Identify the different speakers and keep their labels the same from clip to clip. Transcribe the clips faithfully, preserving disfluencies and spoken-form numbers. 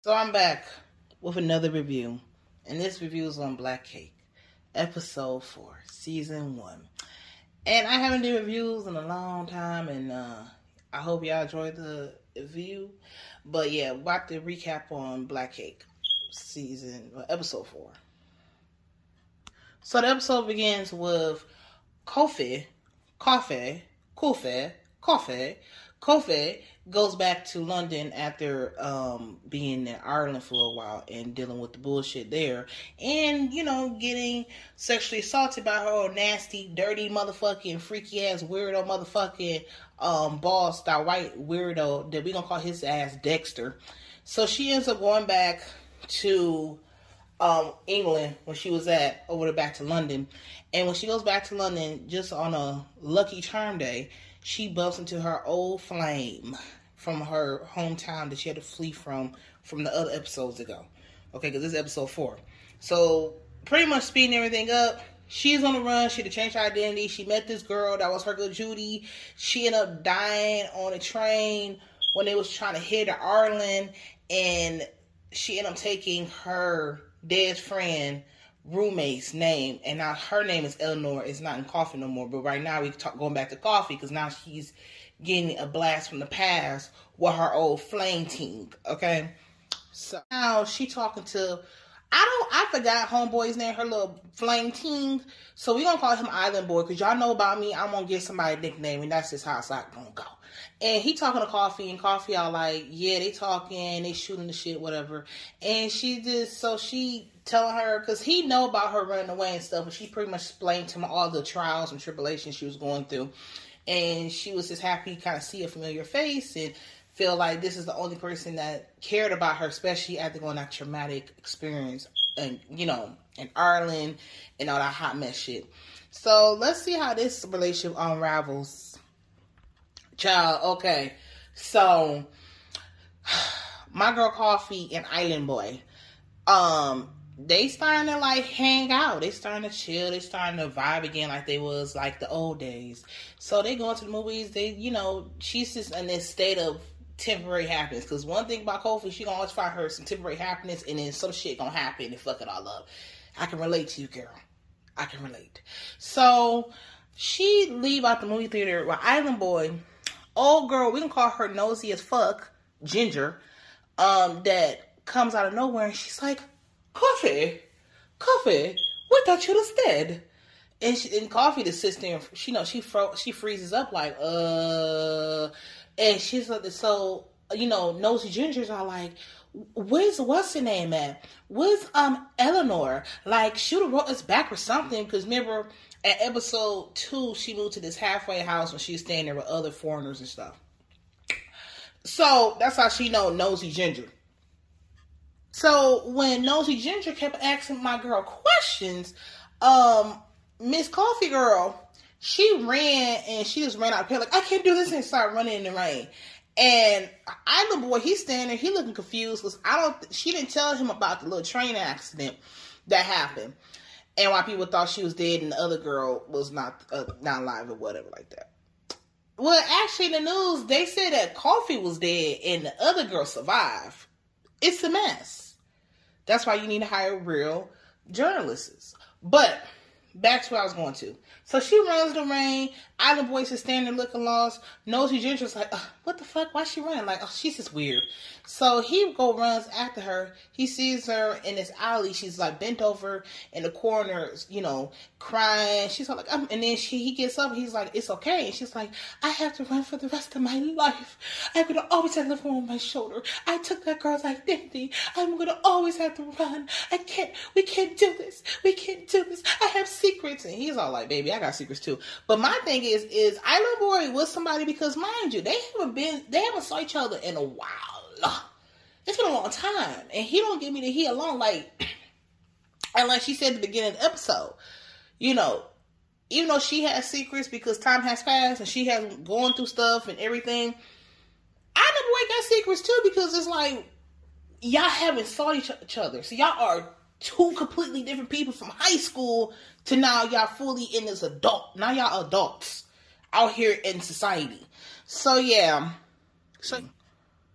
Speaker 1: So I'm back with another review, and this review is on Black Cake, episode four, season one. And I haven't done reviews in a long time, and uh, I hope y'all enjoyed the review. But yeah, about to recap on Black Cake, season uh, episode four. So the episode begins with Kofi, Kofi, Kofi, Kofi, Kofi goes back to London after um, being in Ireland for a while and dealing with the bullshit there. And, you know, getting sexually assaulted by her old nasty, dirty, motherfucking, freaky-ass, weirdo motherfucking um, boss, that white weirdo that we gonna call his ass Dexter. So she ends up going back to um, England when she was at, over to back to London. And when she goes back to London, just on a lucky charm day, she bumps into her old flame from her hometown that she had to flee from from the other episodes ago. Okay, because this is episode four. So, pretty much speeding everything up. She's on the run. She had to change her identity. She met this girl that was her good Judy. She ended up dying on a train when they was trying to head to Ireland. And she ended up taking her dead friend roommate's name, and now her name is Eleanor. It's not in Coffee no more, but right now we're talk, going back to Coffee because now she's getting a blast from the past with her old flame team. Okay, so now she talking to, I don't, I forgot homeboy's name, her little flame team. So we gonna call him Island Boy because y'all know about me. I'm gonna get somebody a nickname, and that's just how it's like gonna go. And he talking to Coffee, and Coffee all like, yeah, they talking, they shooting the shit, whatever. And she just, so she telling her, because he know about her running away and stuff, but she pretty much explained to him all the trials and tribulations she was going through. And she was just happy to kind of see a familiar face and feel like this is the only person that cared about her, especially after going that traumatic experience and, you know, in Ireland and all that hot mess shit. So let's see how this relationship unravels. Child, okay. So my girl Coffee and Island Boy, um, they starting to like hang out. They starting to chill. They starting to vibe again like they was like the old days. So they going to the movies. They, you know, she's just in this state of temporary happiness. Because one thing about Kofi, she gonna always find her some temporary happiness, and then some shit gonna happen and fuck it all up. I can relate to you, girl. I can relate. So she leave out the movie theater with Island Boy. Old girl, we can call her nosy as fuck, Ginger, um, that comes out of nowhere, and she's like, Coffee, Coffee, what thought you'd have dead? And, she, and Coffee just sits there, and she, you know, she fro- she freezes up like, uh, and she's like, so, you know, nosy Gingers are like, where's, what's her name at? Where's, um, Eleanor? Like, she would have wrote us back or something, because remember, at episode two, she moved to this halfway house when she was staying there with other foreigners and stuff. So, that's how she know Nosy Ginger. So, when Nosy Ginger kept asking my girl questions, um, Miss Coffee Girl, she ran and she just ran out of here like, I can't do this, and started running in the rain. And Island Boy, he's standing there, he looking confused because I don't, she didn't tell him about the little train accident that happened. And why people thought she was dead and the other girl was not uh, not alive or whatever like that. Well, actually, in the news, they said that Coffee was dead and the other girl survived. It's a mess. That's why you need to hire real journalists. But back to where I was going to. So she runs the rain. Island Boy is standing there looking lost. Nosy Ginger's like, what the fuck? Why is she running? Like, oh, she's just weird. So he go runs after her. He sees her in this alley. She's like bent over in the corner, you know, crying. She's like, um, and then she he gets up. And he's like, it's okay. And she's like, I have to run for the rest of my life. I'm gonna always have the phone on my shoulder. I took that girl's identity. I'm gonna always have to run. I can't. We can't do this. We can't do this. I have secrets. And he's all like, baby, I got secrets too. But my thing is, is Island Boy with somebody because mind you, they haven't been, they haven't saw each other in a while. It's been a long time, and he don't give me the he alone, like, and like she said at the beginning of the episode, you know, even though she has secrets because time has passed and she has gone through stuff and everything, Island Boy got secrets too because it's like y'all haven't saw each, each other, so y'all are two completely different people from high school to now y'all fully in this adult. Now y'all adults out here in society. So yeah, so.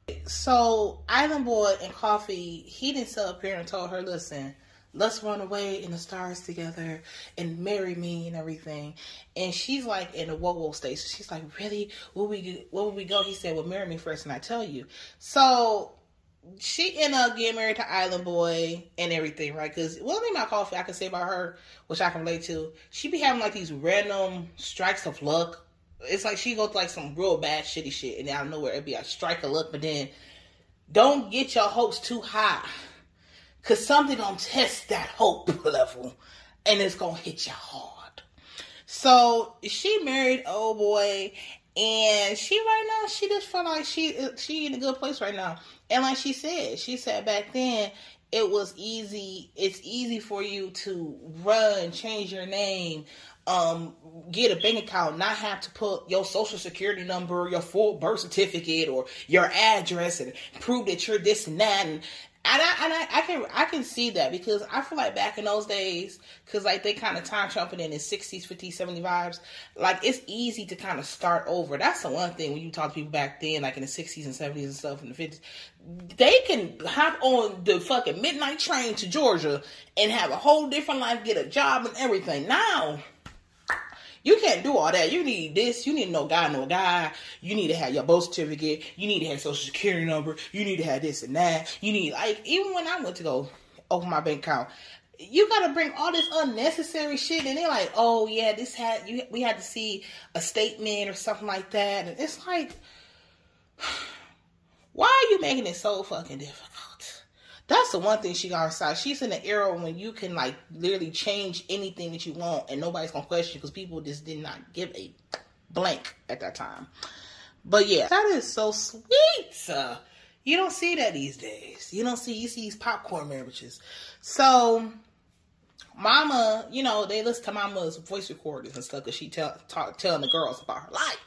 Speaker 1: So Island Boy and Coffee, he didn't sit up here and told her, listen, let's run away in the stars together and marry me and everything. And she's like in a whoa-whoa state. So she's like, really? Where we, where would we go? He said, well, marry me first and I tell you. So she ended up getting married to Island Boy and everything, right? Because one thing about Coffee I can say about her, which I can relate to, she be having like these random strikes of luck. It's like she goes like some real bad shitty shit, and out of nowhere it'd be a strike of luck. But then don't get your hopes too high, cause something gonna test that hope level, and it's gonna hit you hard. So she married old boy, and she right now she just feel like she she in a good place right now. And like she said, she said back then it was easy. It's easy for you to run, change your name, um, get a bank account, not have to put your social security number, your full birth certificate, or your address, and prove that you're this and that. And And I, and I, I can I can see that, because I feel like back in those days, because like they kind of time jumping in the sixties, fifties, seventies vibes, like it's easy to kind of start over. That's the one thing when you talk to people back then, like in the sixties and seventies and stuff, in the fifties, they can hop on the fucking midnight train to Georgia and have a whole different life, get a job and everything. Now, you can't do all that. You need this. You need to know guy, know guy. You need to have your birth certificate. You need to have social security number. You need to have this and that. You need, like, even when I went to go open my bank account, you got to bring all this unnecessary shit. And they're like, oh, yeah, this had, you, we had to see a statement or something like that. And it's like, why are you making it so fucking difficult? That's the one thing she got on her side. She's in an era when you can, like, literally change anything that you want and nobody's going to question you, because people just did not give a blank at that time. But yeah, that is so sweet. Uh, you don't see that these days. You don't see, you see these popcorn marriages. So, Mama, you know, they listen to Mama's voice recordings and stuff because she tell, talk, telling the girls about her life.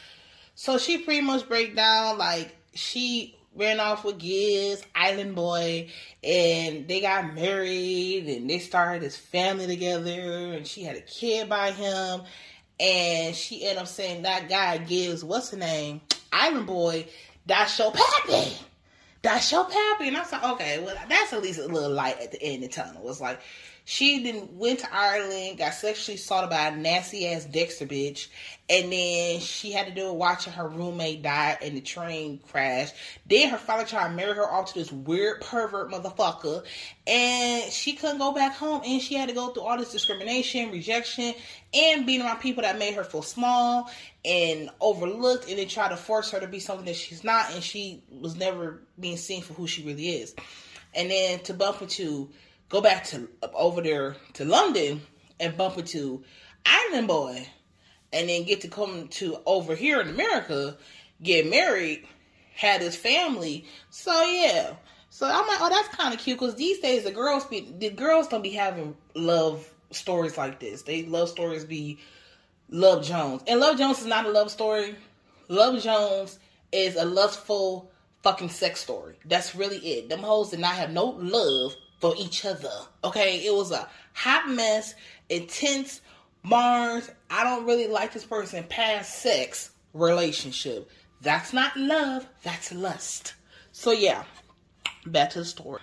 Speaker 1: So she pretty much break down, like, she ran off with Giz, Island Boy, and they got married, and they started this family together, and she had a kid by him, and she ended up saying that guy Giz, what's the name, Island Boy, that's your pappy, that's your pappy. And I was like, okay, well, that's at least a little light at the end of the tunnel. It's like, she then went to Ireland, got sexually assaulted by a nasty-ass Dexter bitch, and then she had to do it watching her roommate die in the train crash. Then her father tried to marry her off to this weird pervert motherfucker, and she couldn't go back home, and she had to go through all this discrimination, rejection, and being around people that made her feel small and overlooked, and then try to force her to be something that she's not, and she was never being seen for who she really is. And then to bump into... go back to over there to London and bump into Island Boy, and then get to come to over here in America, get married, had his family. So yeah, so I'm like, oh, that's kind of cute, because these days the girls be the girls don't be having love stories like this. They love stories be Love Jones, and Love Jones is not a love story. Love Jones is a lustful fucking sex story. That's really it. Them hoes did not have no love for each other. Okay, it was a hot mess, intense, Mars, I don't really like this person, past sex relationship. That's not love, that's lust. So yeah, back to the story.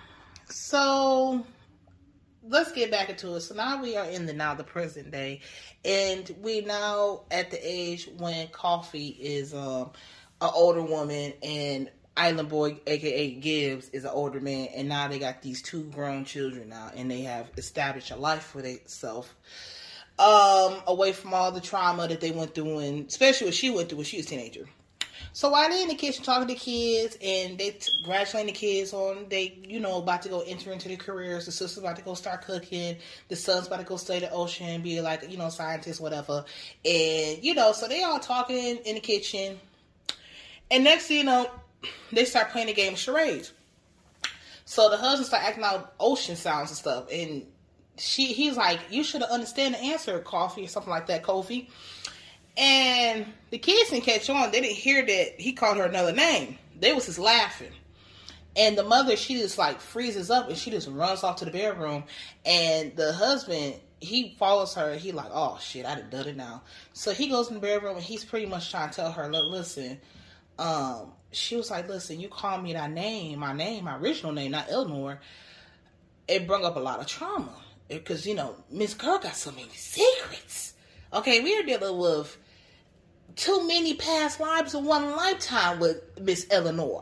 Speaker 1: So let's get back into it. So now we are in the now the present day, and we now at the age when Coffee is um an older woman, and Island Boy, aka Gibbs, is an older man, and now they got these two grown children now, and they have established a life for themselves, um, away from all the trauma that they went through, and especially what she went through when she was a teenager. So while they in the kitchen talking to kids, and they t- congratulating the kids on they, you know, about to go enter into their careers. The sister's about to go start cooking. The son's about to go study the ocean, be like, you know, scientist, whatever. And you know, so they all talking in the kitchen, and next thing you know, they start playing the game of charades. So the husband start acting out ocean sounds and stuff, and she he's like, you should have understand the answer, Coffee, or something like that, Kofi. And the kids didn't catch on. They didn't hear that he called her another name. They was just laughing. And the mother, she just like freezes up, and she just runs off to the bedroom. And the husband, he follows her, and he like, oh shit, I done done it now. So he goes in the bedroom, and he's pretty much trying to tell her, look, listen, um, she was like, listen, you call me that name, my name, my original name, not Eleanor. It brought up a lot of trauma. Because, you know, Miss Girl got so many secrets. Okay, we are dealing with too many past lives in one lifetime with Miss Eleanor.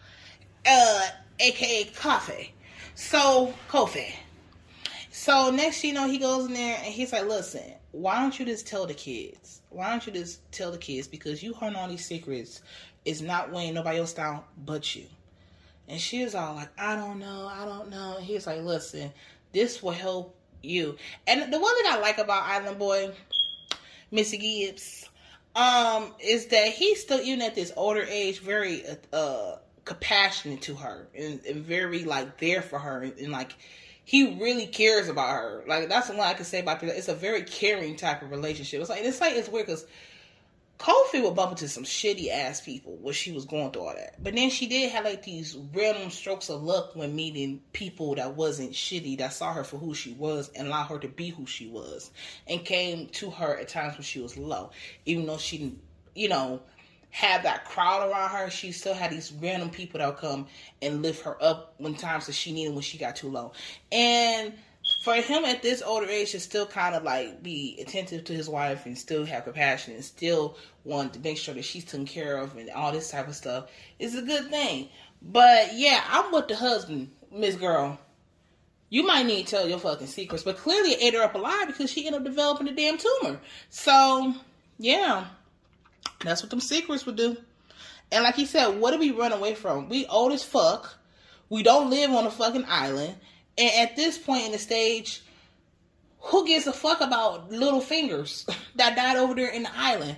Speaker 1: Uh, A K A Coffee. So, Kofi. So, next you know, he goes in there and he's like, listen, why don't you just tell the kids? Why don't you just tell the kids? Because you heard all these secrets. It's not weighing nobody else down but you. And she was all like, I don't know, I don't know. And he's like, listen, this will help you. And the one thing I like about Island Boy, Missy Gibbs, um, is that he's still, even at this older age, very uh, compassionate to her. And, and very, like, there for her. And, and, like, he really cares about her. Like, that's the one I can say about it. It's a very caring type of relationship. It's like, it's like, it's weird because Kofi would bump into some shitty ass people when she was going through all that. But then she did have like these random strokes of luck when meeting people that wasn't shitty, that saw her for who she was and allowed her to be who she was. And came to her at times when she was low. Even though she didn't, you know, have that crowd around her, she still had these random people that would come and lift her up when times that she needed when she got too low. And for him at this older age to still kind of like be attentive to his wife and still have compassion and still want to make sure that she's taken care of and all this type of stuff is a good thing. But yeah, I'm with the husband, Miss Girl. You might need to tell your fucking secrets, but clearly it ate her up alive because she ended up developing a damn tumor. So yeah, that's what them secrets would do. And like he said, what do we run away from? We old as fuck. We don't live on a fucking island. And at this point in the stage, who gives a fuck about little fingers that died over there in the island?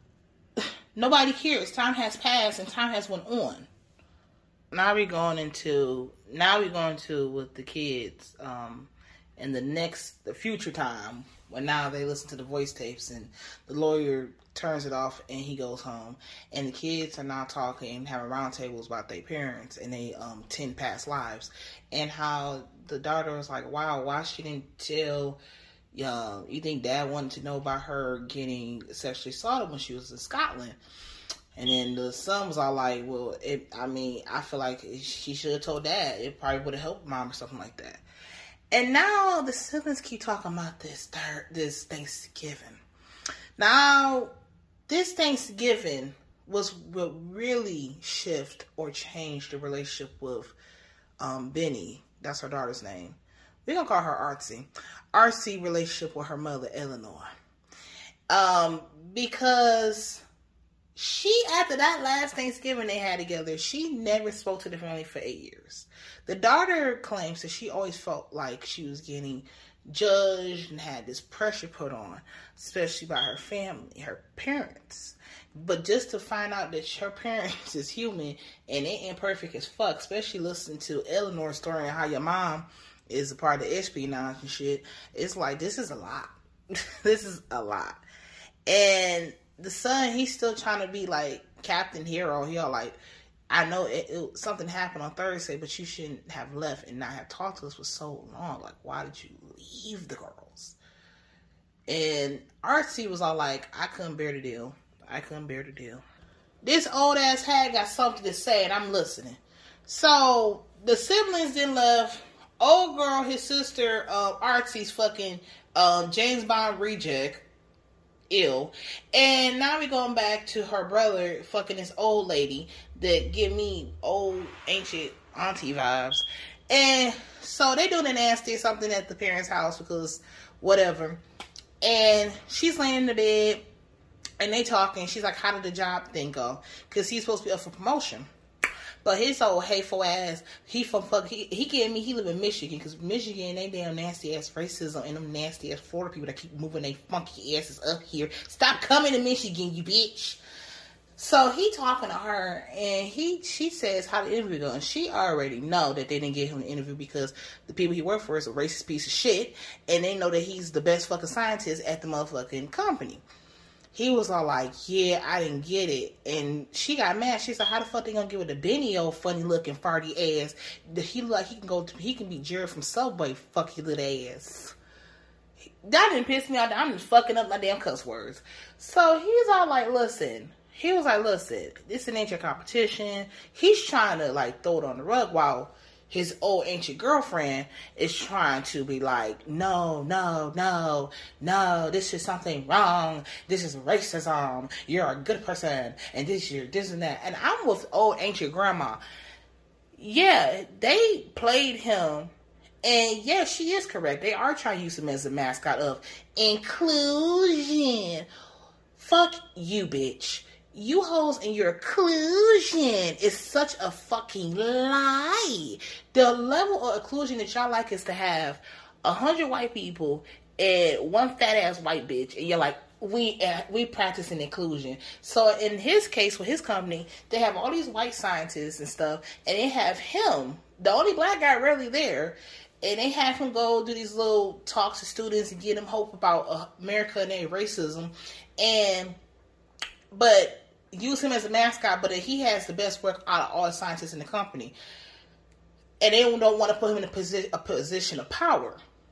Speaker 1: Nobody cares. Time has passed and time has went on. Now we're going into, now we're going to with the kids, um, in the next, the future time, when now they listen to the voice tapes and the lawyer turns it off and he goes home. And the kids are now talking and having roundtables about their parents and they um ten past lives. And how the daughter was like, wow, why she didn't tell, uh, you think dad wanted to know about her getting sexually assaulted when she was in Scotland? And then the son was all like, well, it, I mean, I feel like she should have told dad. It probably would have helped mom or something like that. And now the siblings keep talking about this third, this Thanksgiving. Now, this Thanksgiving was what really shift or change the relationship with um, Benny. That's her daughter's name. We're going to call her Artsy. Artsy relationship with her mother, Eleanor. Um, because she, after that last Thanksgiving they had together, she never spoke to the family for eight years. The daughter claims that she always felt like she was getting judged and had this pressure put on, especially by her family, her parents. But just to find out that her parents is human and they imperfect as fuck, especially listening to Eleanor's story and how your mom is a part of espionage and shit, it's like, this is a lot. This is a lot. And the son, he's still trying to be like Captain Hero. He all like, I know it, it, something happened on Thursday, but you shouldn't have left and not have talked to us for so long. Like, why did you leave the girls? And Artsy was all like, I couldn't bear the deal. I couldn't bear the deal. This old ass hag got something to say, and I'm listening. So the siblings then left. Old girl, his sister, uh, Artsy's fucking um, James Bond reject. Ill. And now we're going back to her brother fucking this old lady that give me old ancient auntie vibes. And so they doing a nasty something at the parents' house because whatever. And she's laying in the bed and they talking. She's like, how did the job thing go? Because he's supposed to be up for promotion. But his old hateful ass, he from fuck, he, he gave me, he live in Michigan, because Michigan, they damn nasty ass racism and them nasty ass Florida people that keep moving their funky asses up here. Stop coming to Michigan, you bitch. So he talking to her, and he, she says how the interview going. She already know that they didn't get him the interview because the people he worked for is a racist piece of shit, and they know that he's the best fucking scientist at the motherfucking company. He was all like, yeah, I didn't get it. And she got mad. She said, how the fuck they gonna give it to Benny, old funny looking farty ass? He look like he can go to, he can be Jared from Subway, fuck your little ass. That didn't piss me off. I'm just fucking up my damn cuss words. So he's all like, listen, he was like, listen, this ain't your competition. He's trying to like throw it on the rug while his old ancient girlfriend is trying to be like, no, no, no, no, this is something wrong. This is racism. You're a good person. And this, you're this and that. And I'm with old ancient grandma. Yeah, they played him. And yeah, she is correct. They are trying to use him as a mascot of inclusion. Fuck you, bitch. You hoes and your inclusion is such a fucking lie. The level of inclusion that y'all like is to have a hundred white people and one fat ass white bitch, and you're like, we uh, we practicing inclusion. So in his case with his company, they have all these white scientists and stuff, and they have him, the only black guy really there, and they have him go do these little talks to students and get them hope about uh, America and their racism, and but use him as a mascot, but he has the best work out of all the scientists in the company. And they don't want to put him in a, posi- a position of power.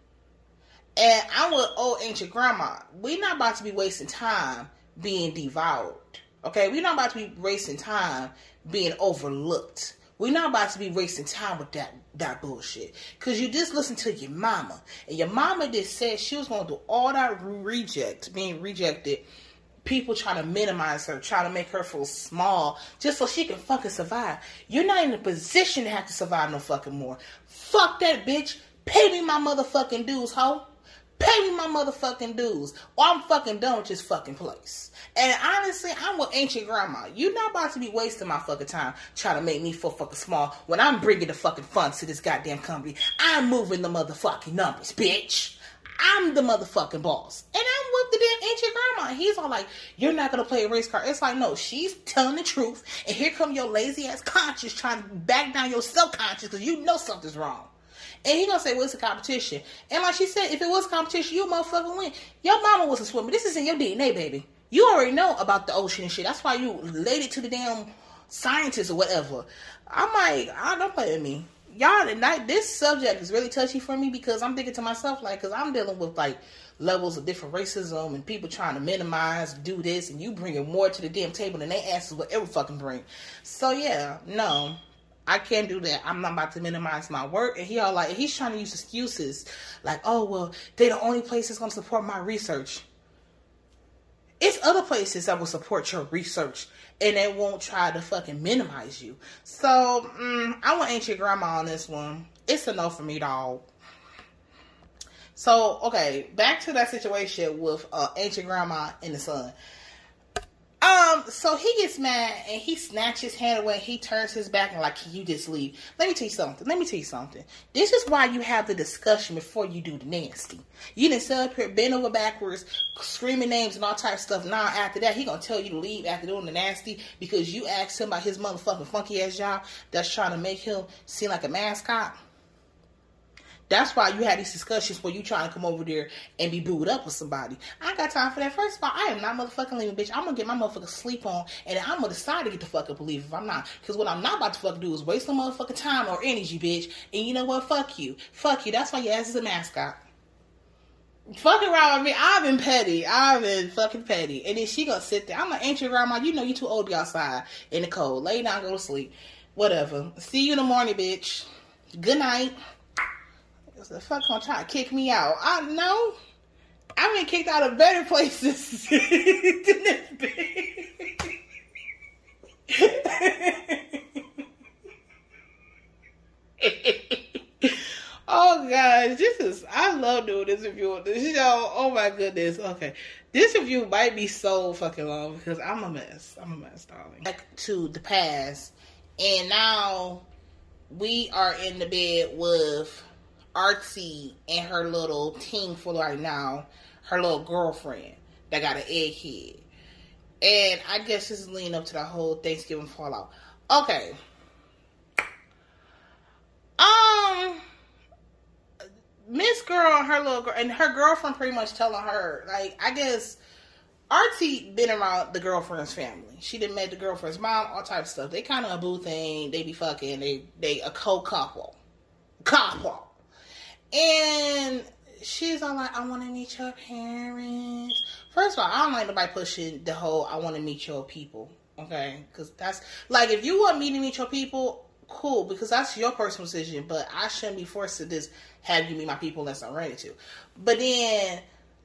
Speaker 1: And I'm with old ancient grandma. We're not about to be wasting time being devoured. Okay? We're not about to be wasting time being overlooked. We're not about to be wasting time with that, that bullshit. Because you just listen to your mama. And your mama just said she was going to do all that reject, being rejected. People trying to minimize her, trying to make her feel small, just so she can fucking survive. You're not in a position to have to survive no fucking more. Fuck that bitch. Pay me my motherfucking dues, ho. Pay me my motherfucking dues. Or I'm fucking done with this fucking place. And honestly, I'm with ancient grandma. You're not about to be wasting my fucking time trying to make me feel fucking small when I'm bringing the fucking funds to this goddamn company. I'm moving the motherfucking numbers, bitch. I'm the motherfucking boss. And I'm with the damn ancient grandma. He's all like, you're not going to play a race card. It's like, no, she's telling the truth. And here come your lazy ass conscience trying to back down your self-conscious because you know something's wrong. And he going to say, well, it's a competition. And like she said, if it was a competition, you motherfucking win. Your mama was a swimmer. This is in your D N A, baby. You already know about the ocean and shit. That's why you laid it to the damn scientists or whatever. I'm like, I don't play with me. Y'all, tonight, this subject is really touchy for me because I'm thinking to myself, like, because I'm dealing with, like, levels of different racism and people trying to minimize, do this, and you bringing more to the damn table than they asses would ever fucking bring. So, yeah, no, I can't do that. I'm not about to minimize my work. And he all like, he's trying to use excuses, like, oh, well, they the only place that's going to support my research. It's other places that will support your research and they won't try to fucking minimize you. So, mm, I want ancient grandma on this one. It's a no for me, dog. So, okay, back to that situation with uh, ancient grandma and the son. Um, so he gets mad and he snatches his hand away. He turns his back and like, can you just leave? Let me tell you something. Let me tell you something. This is why you have the discussion before you do the nasty. You didn't sit up here, bend over backwards, screaming names and all types of stuff. Now after that, he gonna tell you to leave after doing the nasty because you asked him about his motherfucking funky ass job that's trying to make him seem like a mascot. That's why you had these discussions where you trying to come over there and be booed up with somebody. I ain't got time for that. First of all, I am not motherfucking leaving, bitch. I'm going to get my motherfucking sleep on, and then I'm going to decide to get the fuck up and leave if I'm not. Because what I'm not about to fucking do is waste no motherfucking time or energy, bitch. And you know what? Fuck you. Fuck you. That's why your ass is a mascot. Fucking around with me. I've been petty. I've been fucking petty. And then she going to sit there. I'm like, ancient grandma, you know you too old to be outside in the cold. Lay down, go to sleep. Whatever. See you in the morning, bitch. Good night. The fuck gonna try to kick me out? I know. I've been kicked out of better places than this bitch. Oh gosh, this is, I love doing this review of this show. Oh my goodness. Okay. This review might be so fucking long because I'm a mess. I'm a mess, darling. Back to the past. And now we are in the bed with Artsy and her little team for right now, her little girlfriend that got an egghead. And I guess this is leading up to the whole Thanksgiving fallout. Okay. Um, Miss Girl and her little girl, and her girlfriend pretty much telling her, like, I guess Artsy been around the girlfriend's family. She done met the girlfriend's mom, all type of stuff. They kind of a boo thing. They be fucking. They, they a co-couple. Couple. And she's all like, I want to meet your parents First of all, I don't like nobody pushing the whole I want to meet your people. Okay? Because that's, like, if you want me to meet your people, cool, because that's your personal decision, but I shouldn't be forced to just have you meet my people unless I'm ready to. But then,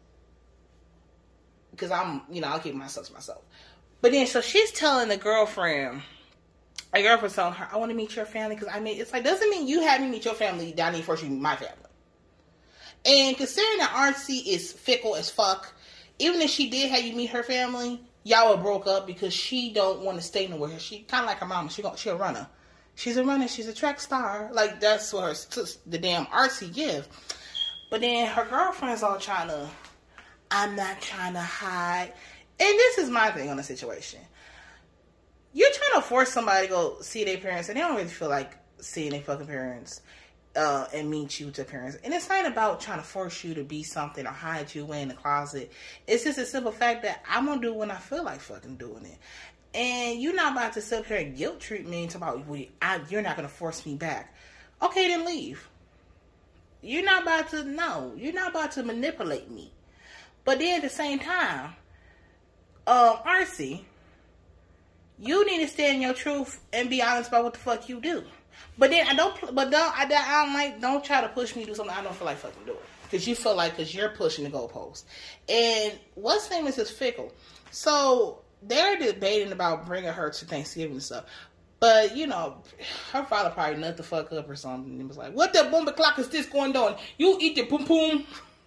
Speaker 1: because I'm, you know, I'll keep myself to myself. But then, so she's telling the girlfriend, a girlfriend telling her, I want to meet your family, because I mean, it's like, doesn't mean you have me meet your family, that I need first you meet my family. And considering that R C is fickle as fuck, even if she did have you meet her family, y'all were broke up because she don't want to stay nowhere. She kind of like her mama. She go, she a runner. She's a runner. She's a track star. Like, that's what her, the damn R C give. But then her girlfriend's all trying to, I'm not trying to hide. And this is my thing on the situation. You're trying to force somebody to go see their parents, and they don't really feel like seeing their fucking parents uh, and meet you with their parents. And it's not about trying to force you to be something or hide you away in the closet. It's just a simple fact that I'm going to do when I feel like fucking doing it. And you're not about to sit up here and guilt treat me and talk about, well, I, you're not going to force me back. Okay, then leave. You're not about to, no, you're not about to manipulate me. But then at the same time, um, R C, you need to stand in your truth and be honest about what the fuck you do. But then I don't, but don't, I, I don't like, don't try to push me to do something I don't feel like fucking doing. Because you feel like, because you're pushing the goalpost. And what's name is this fickle. So they're debating about bringing her to Thanksgiving and stuff. But, you know, her father probably nut the fuck up or something. And was like, what the boom clock is this going on? You eat the poom poom.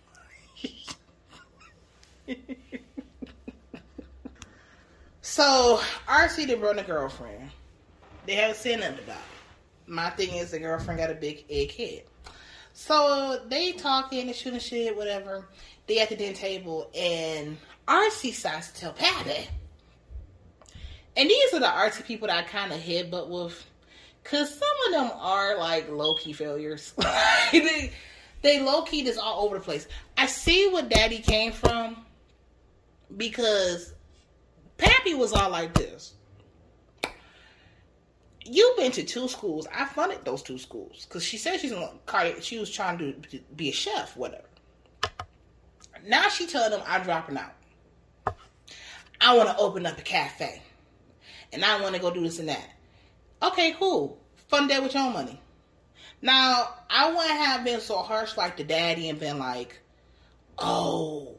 Speaker 1: So, R C done brought a girlfriend. They haven't said nothing about it. My thing is the girlfriend got a big egg head. So, they talking and shooting shit, whatever. They at the dinner table, and R C decides to tell Patty. And these are the R C people that I kind of headbutt with. Because some of them are, like, low-key failures. they, they low-key just all over the place. I see where Daddy came from. Because Pappy was all like this. You've been to two schools. I funded those two schools. Because she said she's gonna, she was trying to be a chef, whatever. Now she telling them I'm dropping out. I want to open up a cafe. And I want to go do this and that. Okay, cool. Fund that with your own money. Now, I wouldn't have been so harsh like the daddy and been like, oh,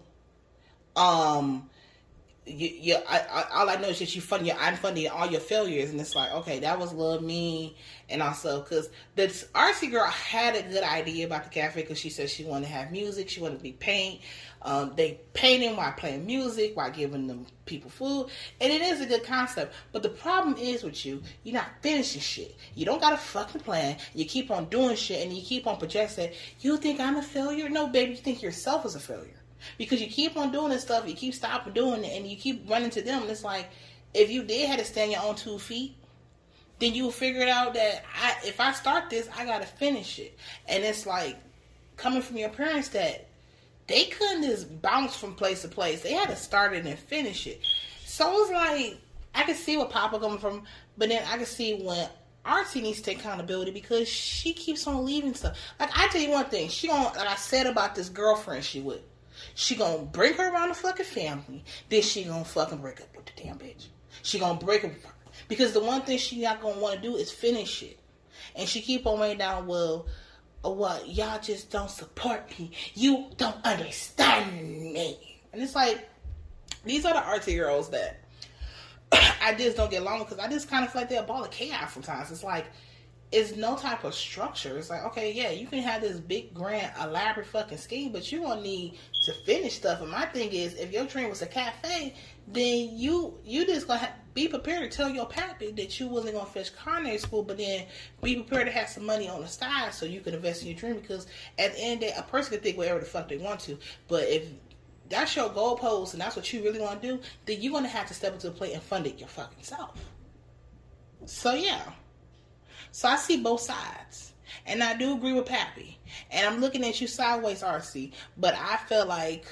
Speaker 1: um, you, you, I, I, all I know is that you fund your, I'm funding all your failures. And it's like, okay, that was love me. And also, because the R C girl had a good idea about the cafe because she said she wanted to have music. She wanted to be paint. Um, they painting while playing music, while giving them people food. And it is a good concept. But the problem is with you, you're not finishing shit. You don't got a fucking plan. You keep on doing shit and you keep on projecting. You think I'm a failure? No, baby, you think yourself is a failure. Because you keep on doing this stuff, you keep stopping doing it, and you keep running to them. And it's like, if you did have to stand your own two feet, then you figure it out that I, if I start this, I gotta finish it. And it's like, coming from your parents that they couldn't just bounce from place to place. They had to start it and finish it. So it's like, I can see where Papa coming from, but then I can see when R C needs to take accountability because she keeps on leaving stuff. Like, I tell you one thing, she gonna, like I said about this girlfriend she with, she gonna bring her around the fucking family, then she gonna fucking break up with the damn bitch. She gonna break up with her. Because the one thing she not gonna want to do is finish it. And she keep on weighing down, well, or what, y'all just don't support me. You don't understand me. And it's like, these are the R T girls that I just don't get along with because I just kind of feel like they're a ball of chaos sometimes. It's like, it's no type of structure. It's like, okay, yeah, you can have this big, grand, elaborate fucking scheme, but you're going to need to finish stuff. And my thing is, if your dream was a cafe, then you you just going to be prepared to tell your pappy that you wasn't going to finish culinary school, but then be prepared to have some money on the side so you can invest in your dream. Because at the end of the day, a person can think whatever the fuck they want to, but if that's your goalpost and that's what you really want to do, then you're going to have to step into the plate and fund it your fucking self. So, yeah. So I see both sides. And I do agree with Pappy. And I'm looking at you sideways, R C. But I feel like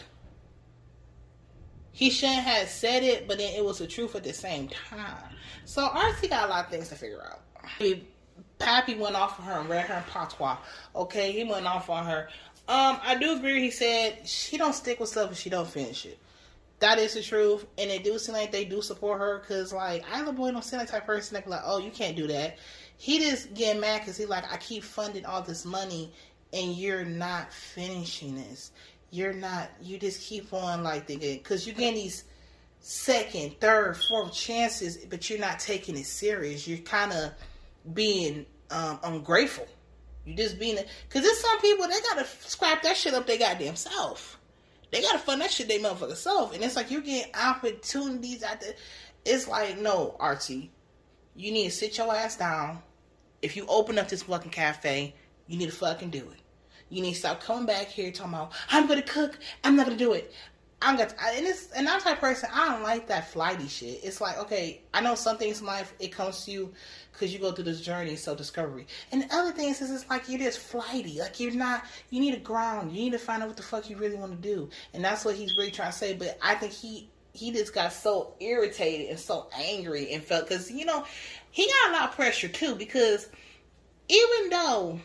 Speaker 1: he shouldn't have said it, but then it was the truth at the same time. So R C got a lot of things to figure out. Pappy went off on her and read her in patois. Okay, he went off on her. Um, I do agree. He said she don't stick with stuff if she don't finish it. that is the truth, and it do seem like they do support her, because, like, Isla Boy don't seem like the type of person that be like, oh, you can't do that. He just getting mad because he like, I keep funding all this money, and you're not finishing this. You're not, you just keep on, like, thinking, because you're getting these second, third, fourth chances, but you're not taking it serious. You're kind of being um, ungrateful. You just being, because there's some people, they got to scrap that shit up their goddamn self. They gotta fund that shit they motherfucking self. And it's like, you're getting opportunities out there. It's like, no, Artie. You need to sit your ass down. If you open up this fucking cafe, you need to fucking do it. You need to stop coming back here talking about, I'm gonna cook, I'm not gonna do it. I'm gonna, and it's, and I'm the type of person, I don't like that flighty shit. It's like, okay, I know some things in life, it comes to you because you go through this journey of self-discovery. And the other things is, it's like, you're just flighty. Like, you're not, you need a ground. You need to find out what the fuck you really want to do. And that's what he's really trying to say. But I think he, he just got so irritated and so angry and felt, because, you know, he got a lot of pressure too, because even though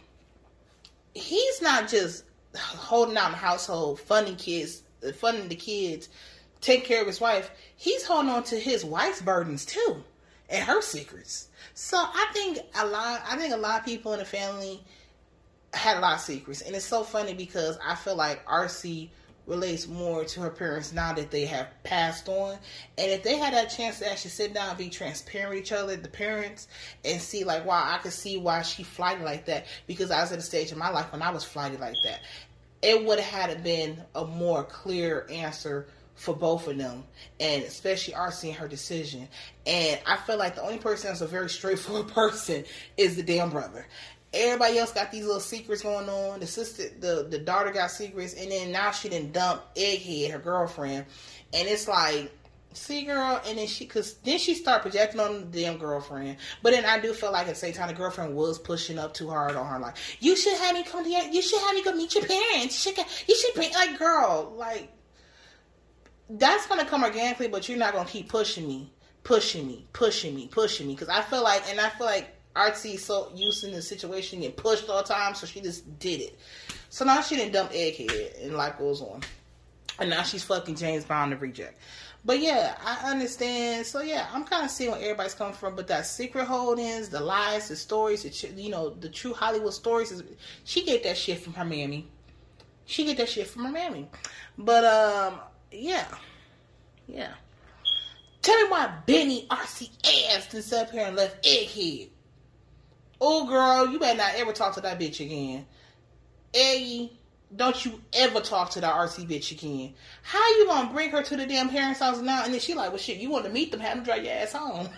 Speaker 1: he's not just holding out the household, funding kids, funding the kids, take care of his wife, he's holding on to his wife's burdens too, and her secrets. So I think a lot, I think a lot of people in the family had a lot of secrets, and it's so funny because I feel like R C relates more to her parents now that they have passed on, and if they had that chance to actually sit down and be transparent with each other, the parents, and see like, wow, I could see why she flighted like that, because I was at a stage in my life when I was flighted like that. It would have had been a more clear answer for both of them, and especially R C and her decision. And I feel like the only person that's a very straightforward person is the damn brother. Everybody else got these little secrets going on. The sister, the, the daughter got secrets, and then now she done dumped Egghead, her girlfriend, and it's like, see, girl, and then she, cause then she start projecting on the damn girlfriend. But then I do feel like at the same time the girlfriend was pushing up too hard on her, like, you should have me come to your, you should have me go meet your parents. You should, you should bring, like, girl, like, that's gonna come organically, but you're not gonna keep pushing me, pushing me, pushing me, pushing me, because I feel like, and I feel like Artie's so used in the situation getting pushed all the time, so she just did it. So now she didn't dump Egghead, and life goes on, and now she's fucking James Bond to reject. But yeah, I understand. So yeah, I'm kind of seeing where everybody's coming from. But that secret holdings, the lies, the stories, the, you know, the true Hollywood stories, is, she get that shit from her mammy. She get that shit from her mammy. But um, yeah, yeah. Tell me why Benny R C ass done sat up here and left Egghead. Oh girl, you better not ever talk to that bitch again. Eggy. Don't you ever talk to that R C bitch again. How you gonna bring her to the damn parents' house now? And then she like, well, shit, you want to meet them, have them drive your ass home.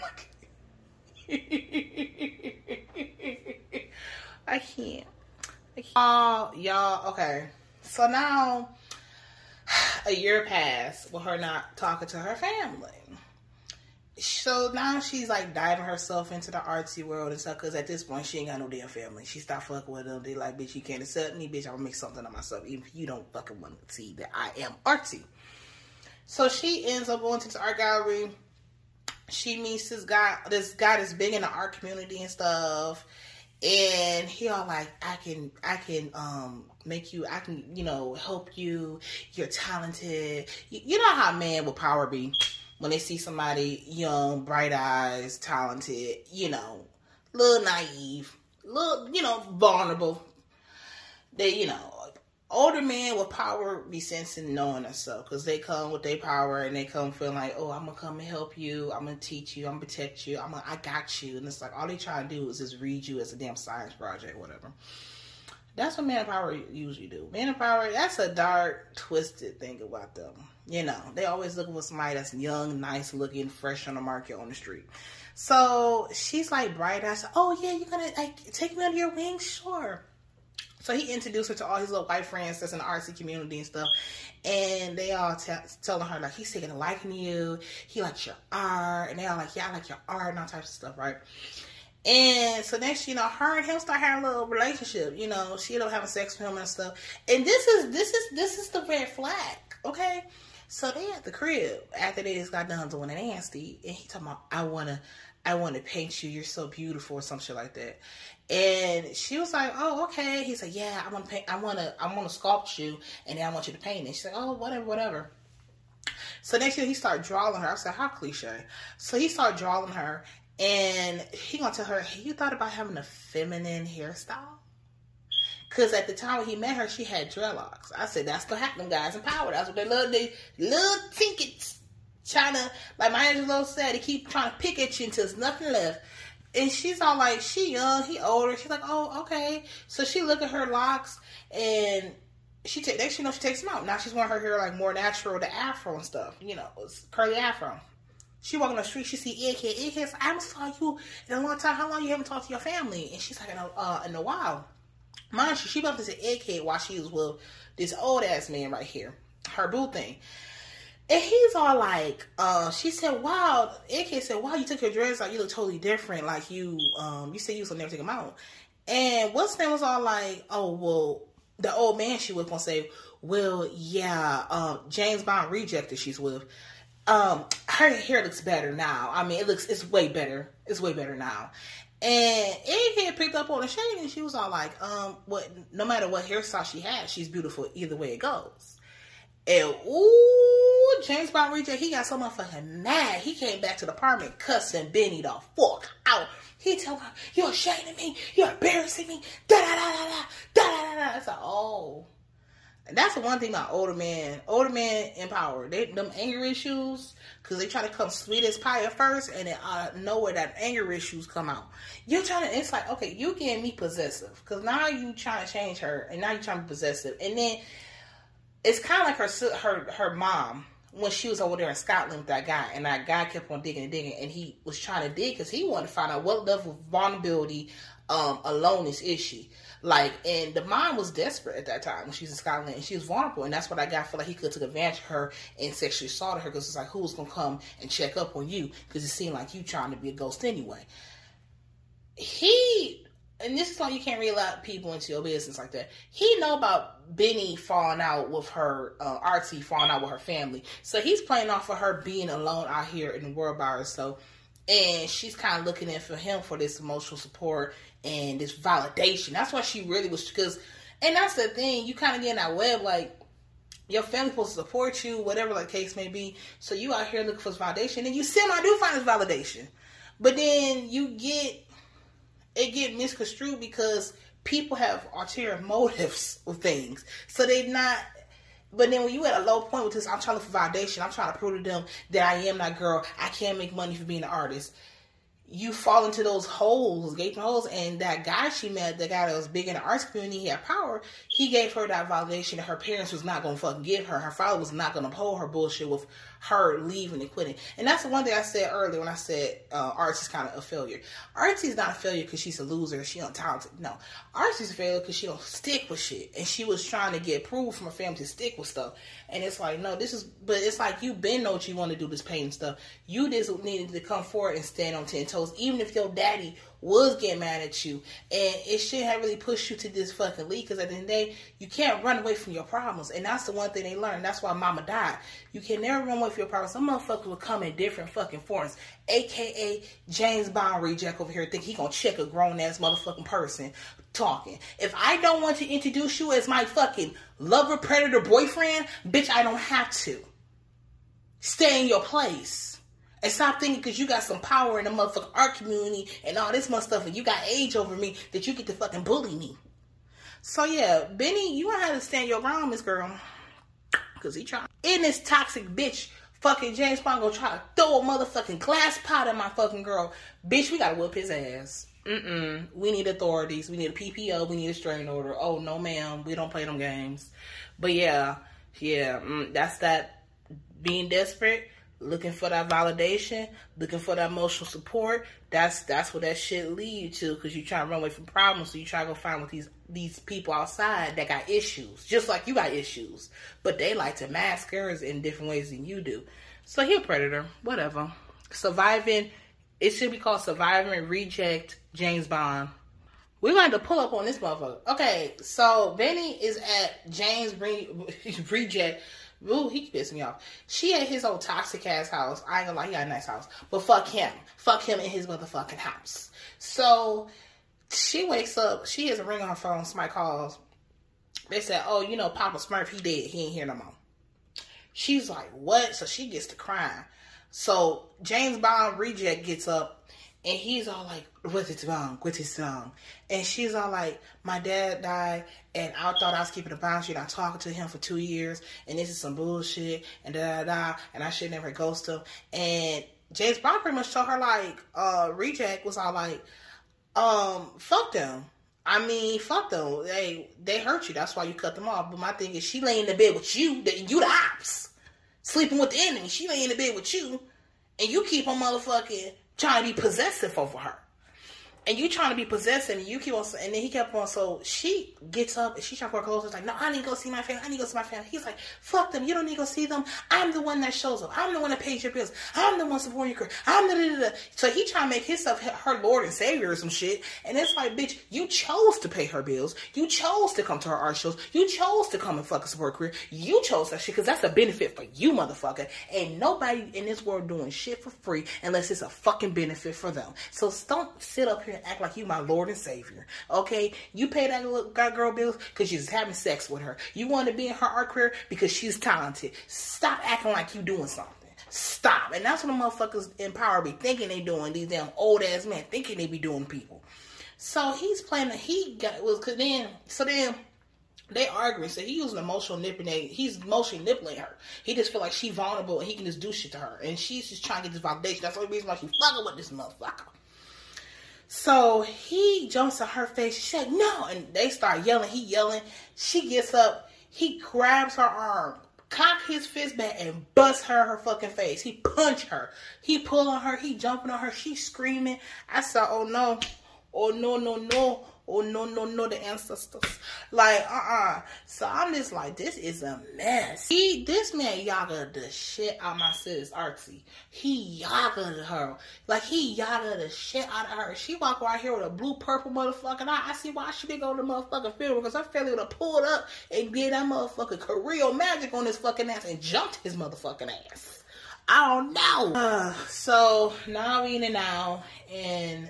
Speaker 1: I can't. I can't. Oh, y'all, okay. So now, a year passed with her not talking to her family. So now she's like diving herself into the artsy world and stuff, because at this point she ain't got no damn family. She stopped fucking with them. They like, bitch, you can't accept me, bitch, I'm gonna make something of myself, even if you don't fucking want to see that I am artsy. So she ends up going to this art gallery. She meets this guy, this guy that's big in the art community and stuff. And he all like, I can, I can, um, make you, I can, you know, help you. You're talented. You, you know how men with power be. When they see somebody young, bright eyes, talented, you know, little naive, little, you know, vulnerable. They, you know, older men with power be sensing knowing themselves, because they come with their power and they come feeling like, oh, I'm going to come and help you. I'm going to teach you. I'm going to protect you. I'm gonna, I got you. And it's like, all they try to do is just read you as a damn science project, whatever. That's what men of power usually do. Men of power, that's a dark, twisted thing about them. You know, they always looking for somebody that's young, nice looking, fresh on the market on the street. So she's like bright eyes. Oh yeah, you're gonna like take me under your wing, sure. So he introduced her to all his little white friends that's in the artsy community and stuff, and they all t- telling her like he's taking a liking to you. He likes your art, and they all like, yeah, I like your art and all types of stuff, right? And so next, you know, her and him start having a little relationship. You know, she ended up having sex with him and stuff. And this is this is this is the red flag, okay? So they at the crib after they just got done doing an nasty, and he talking about, I wanna, I wanna paint you. You're so beautiful, or some shit like that. And she was like, oh, okay. He's like, yeah, I wanna paint. I wanna, I wanna sculpt you, and then I want you to paint it. She's like, oh, whatever, whatever. So next year he started drawing her. I said, how cliche. So he started drawing her, and he gonna tell her, hey, you thought about having a feminine hairstyle? Because at the time when he met her, she had dreadlocks. I said, that's gonna happen, guys in power. That's what they love. They little tickets trying to, like Maya Angelou said, they keep trying to pick at you until there's nothing left. And she's all like, she young, he older. She's like, oh, okay. So she look at her locks, and she take, next you know, she takes them out. Now she's wanting her hair like more natural, the afro and stuff. You know, it's curly afro. She walk on the street, she see Egghead. Egghead's like, I haven't saw you in a long time. How long you haven't talked to your family? And she's like, in a, uh, in a while. Mind you, she bumped into Egghead while she was with this old ass man right here, her boo thing. And he's all like, uh, she said, wow, Egghead said, wow, you took your dreads out, you look totally different. Like you, um, you said you was gonna never take them out. And what's name was all like, oh, well, the old man she was gonna say, well, yeah, um, James Bond rejected she's with. Um, her hair looks better now. I mean, it looks, it's way better. It's way better now. And Egghead picked up on the shade, and she was all like, um, what, no matter what hairstyle she has, she's beautiful either way it goes. And ooh, James Bond reject, he got so motherfucking mad. He came back to the apartment cussing Benny the fuck out. He told her, you're ashamed of me, you're embarrassing me, da da da da da da da da. It's like, oh. And that's the one thing about older men. Older men in power. They them anger issues, because they try to come sweet as pie at first, and then out of nowhere that anger issues come out. You're trying to, it's like, okay, you getting me possessive, because now you trying to change her, and now you're trying to be possessive. And then it's kind of like her her her mom, when she was over there in Scotland with that guy, and that guy kept on digging and digging, and he was trying to dig because he wanted to find out what level of vulnerability, um, aloneness is she. Like, and the mom was desperate at that time when she was in Scotland, and she was vulnerable, and that's what that guy felt like he could have took advantage of her and sexually assaulted her, because it's like, who's gonna come and check up on you, because it seemed like you trying to be a ghost anyway. He, and this is why you can't really let people into your business like that. He know about Benny falling out with her, uh, Artie falling out with her family, so he's playing off of her being alone out here in the world by herself. And she's kind of looking in for him for this emotional support and this validation. That's why she really was, because, and that's the thing, you kind of get in that web, like, your family's supposed to support you, whatever the case may be. So you out here looking for this validation, and you semi do find this validation. But then you get, it get misconstrued because people have ulterior motives with things. So they not, but then when you at a low point with this, I'm trying to look for validation, I'm trying to prove to them that I am that girl, I can make money for being an artist. You fall into those holes, gaping holes, and that guy she met, the guy that was big in the arts community, he had power, he gave her that validation that her parents was not going to fucking give her. Her father was not going to uphold her bullshit with her leaving and quitting. And that's the one thing I said earlier when I said uh, Arts is kind of a failure. Arts is not a failure because she's a loser, she untalented. No. Arts is a failure because she don't stick with shit. And she was trying to get approved from her family to stick with stuff. And it's like, no, this is, but it's like you been know what you want to do, this painting stuff. You just needed to come forward and stand on ten toes, even if your daddy was getting mad at you. And it shouldn't have really pushed you to this fucking league, because at the end of the day, you can't run away from your problems. And that's the one thing they learned. That's why mama died. You can never run away from your problems. Some motherfuckers will come in different fucking forms. A K A James Bond reject over here think he gonna check a grown-ass motherfucking person talking. If I don't want to introduce you as my fucking lover, predator, boyfriend, bitch, I don't have to. Stay in your place. And stop thinking because you got some power in the motherfucking art community and all this mother stuff, and you got age over me, that you get to fucking bully me. So yeah, Benny, you don't have to stand your ground, Miss Girl. Because he trying. In this toxic bitch, fucking James Bond gonna try to throw a motherfucking glass pot at my fucking girl. Bitch, we gotta whoop his ass. Mm-mm. We need authorities. We need a P P O. We need a restraining order. Oh, no ma'am. We don't play them games. But yeah, yeah, mm, that's that being desperate. Looking for that validation, looking for that emotional support. That's that's what that shit lead to, because you try to run away from problems, so you try to go find with these these people outside that got issues, just like you got issues, but they like to mask theirs in different ways than you do. So he a predator, whatever. Surviving, it should be called Surviving Reject James Bond. We're going to pull up on this motherfucker. Okay, so Benny is at James Re- Reject. Ooh, he pissed me off. She at his old toxic ass house. I ain't gonna lie, he got a nice house. But fuck him. Fuck him in his motherfucking house. So, she wakes up. She has a ring on her phone. Somebody calls. They said, oh, you know, Papa Smurf, he dead. He ain't here no more. She's like, what? So she gets to crying. So James Bond reject gets up and he's all like, what is wrong? What is wrong? And she's all like, my dad died and I thought I was keeping a boundary and I talked to him for two years and this is some bullshit and da da da and I should never ghost him. And James Bond pretty much told her like, uh, reject was all like, um, fuck them. I mean, fuck them. They they hurt you. That's why you cut them off. But my thing is, she lay in the bed with you. You the ops. Sleeping with the enemy. She lay in the bed with you. And you keep on motherfucking trying to be possessive over her. And you trying to be possessive. And you keep on, and then he kept on. So she gets up and she trying to go close. It's like, no, I need to go see my family. I need to go see my family. He's like, fuck them. You don't need to go see them. I'm the one that shows up. I'm the one that pays your bills. I'm the one supporting your career. I'm the da, da, da. So he trying to make himself her Lord and Savior or some shit. And it's like, bitch, you chose to pay her bills. You chose to come to her art shows. You chose to come and fucking support her career. You chose that shit because that's a benefit for you, motherfucker. Ain't nobody in this world doing shit for free unless it's a fucking benefit for them. So don't sit up here and act like you my Lord and Savior. Okay? You pay that little girl bills because you're just having sex with her. You want to be in her art career because she's talented. Stop acting like you doing something. Stop. And that's what the motherfuckers in power be thinking they doing. These damn old ass men thinking they be doing people. So he's playing, he got, was, cause then, so then, they arguing, so he using emotional nipping. He's emotionally nippling her. He just feel like she vulnerable and he can just do shit to her. And she's just trying to get this validation. That's the only reason why she's fucking with this motherfucker. So he jumps on her face. She's like, no. And they start yelling. He yelling. She gets up. He grabs her arm, cock his fist back, and busts her her fucking face. He punched her. He pull on her. He jumping on her. She's screaming. I said, oh no. Oh no, no, no. Oh no, no, no, the ancestors. Like, uh-uh. So I'm just like, this is a mess. He, this man yaga the shit out my sis, Artsy. He yaga her. Like, he yaga the shit out of her. She walk right here with a blue, purple motherfucking eye. I see why she didn't go to the motherfucking funeral. Because her family would have pulled up and did that motherfucking Korean magic on his fucking ass and jumped his motherfucking ass. I don't know. Uh, so, now we in and now. And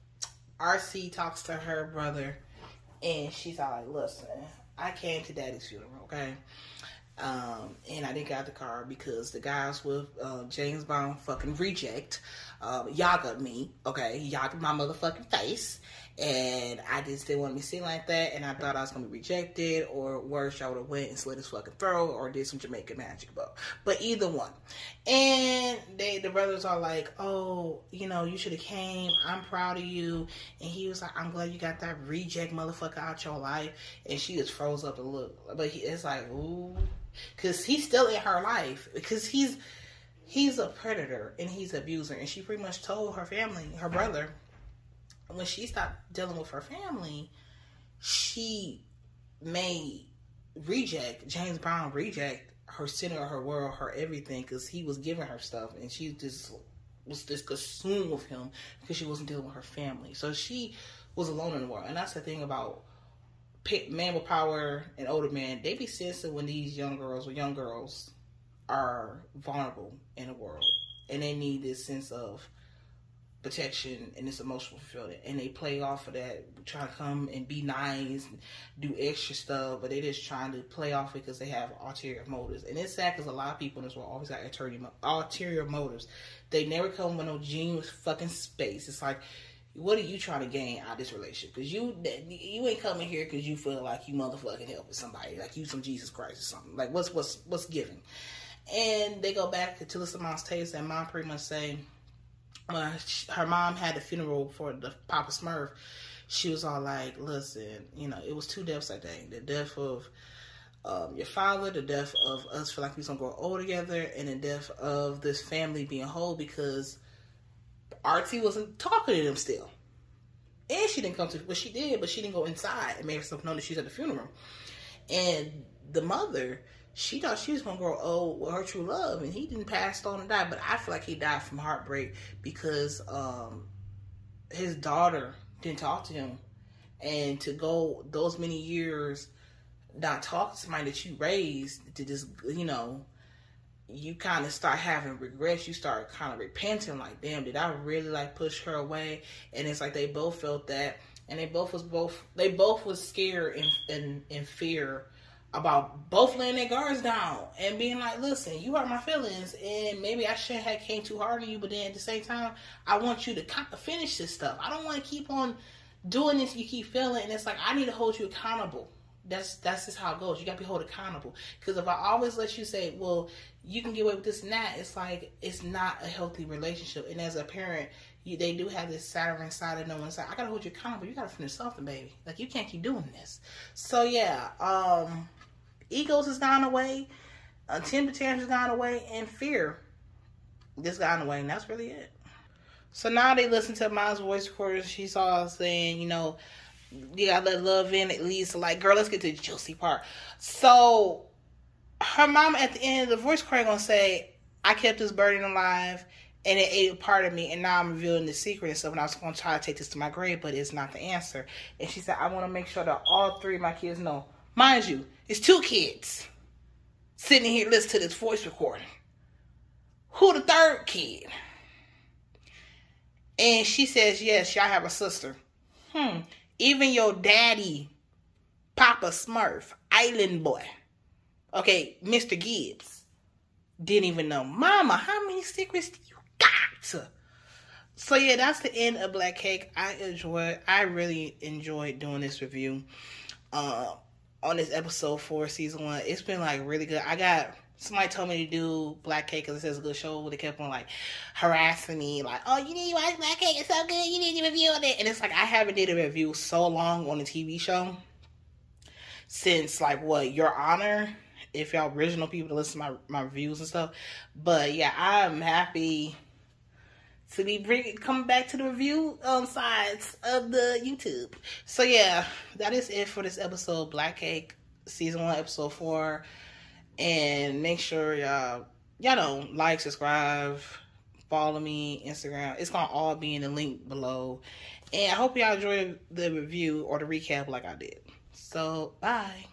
Speaker 1: R C talks to her brother, and she's all like, listen, I came to daddy's funeral, okay? Um, and I didn't get out the car because the guys with uh, James Bond fucking reject um, yaga me, okay? Yaga my motherfucking face. And I just didn't want to be seen like that, and I thought I was going to be rejected, or worse, I would have went and slit his fucking throat, or did some Jamaican magic, but, but either one. And they, the brothers are like, oh, you know, you should have came, I'm proud of you. And he was like, I'm glad you got that reject motherfucker out your life. And she just froze up to look, but he, it's like, ooh, because he's still in her life, because he's, he's a predator, and he's an abuser, and she pretty much told her family, her brother, when she stopped dealing with her family, she made reject, James Brown reject, her center of her world, her everything, because he was giving her stuff, and she just was just consumed with him because she wasn't dealing with her family. So she was alone in the world. And that's the thing about man with power and older men. They be sensitive when these young girls or young girls are vulnerable in the world, and they need this sense of protection and this emotional fulfillment, and they play off of that, trying to come and be nice, and do extra stuff, but they just trying to play off it because they have ulterior motives. And it's sad because a lot of people in this world always got ulterior, ulterior motives. They never come with no genuine fucking space. It's like, what are you trying to gain out of this relationship? Because you you ain't coming here because you feel like you motherfucking helping somebody, like you some Jesus Christ or something. Like, what's what's what's given? And they go back to Tilissa Mom's tapes, and Mom pretty much say, Uh, her mom had a funeral for the Papa Smurf. She was all like, listen, you know, it was two deaths that day. The death of um, your father, the death of us feel like we was going to grow old together, and the death of this family being whole because Artie wasn't talking to them still. And she didn't come to, well, she did, but she didn't go inside and make herself know that she's at the funeral. And the mother, she thought she was going to grow old with her true love, and he didn't pass on and die. But I feel like he died from heartbreak because um, his daughter didn't talk to him. And to go those many years not talk to somebody that you raised, to just, you know, you kind of start having regrets. You start kind of repenting, like, damn, did I really, like, push her away? And it's like they both felt that. And they both was both, they both was scared and, and, and fear about both laying their guards down and being like, listen, you hurt my feelings, and maybe I shouldn't have came too hard on you, but then at the same time, I want you to kind of finish this stuff. I don't want to keep on doing this. You keep feeling, and it's like, I need to hold you accountable. That's that's just how it goes. You got to be held accountable. Because if I always let you say, well, you can get away with this and that, it's like, it's not a healthy relationship. And as a parent, you, they do have this Saturn side of no one side. I got to hold you accountable. You got to finish something, baby. Like, you can't keep doing this. So, yeah. Um, egos has gone away. Uh, temper tantrums has gone away. And fear just gone away. And that's really it. So now they listen to Mom's voice recorders. She's all saying, you know, you gotta let love in at least. Like, girl, let's get to the juicy part. So her mom at the end of the voice recording gonna say, I kept this burden alive and it ate a part of me, and now I'm revealing the secret and stuff, and I was gonna try to take this to my grave, but it's not the answer. And she said, I want to make sure that all three of my kids know. Mind you, it's two kids sitting here listening to this voice recording. Who the third kid? And she says, yes, y'all have a sister. Hmm. Even your daddy, Papa Smurf, Island Boy, okay, Mister Gibbs, didn't even know. Mama, how many secrets do you got? So yeah, that's the end of Black Cake. I enjoyed, I really enjoyed doing this review uh, on this episode four, season one. It's been like really good. I got, somebody told me to do Black Cake because it says a good show. They kept on like harassing me, like, oh, you need to watch Black Cake, it's so good, you need to review on it. And it's like, I haven't did a review so long on a T V show since like what, Your Honor, if y'all original people to listen to my, my reviews and stuff. But yeah, I'm happy to be bringing, coming back to the review um, sides of the YouTube. So yeah, that is it for this episode, Black Cake, season one, episode four. And make sure y'all, y'all know, like, subscribe, follow me, Instagram. It's going to all be in the link below. And I hope y'all enjoyed the review or the recap like I did. So, bye.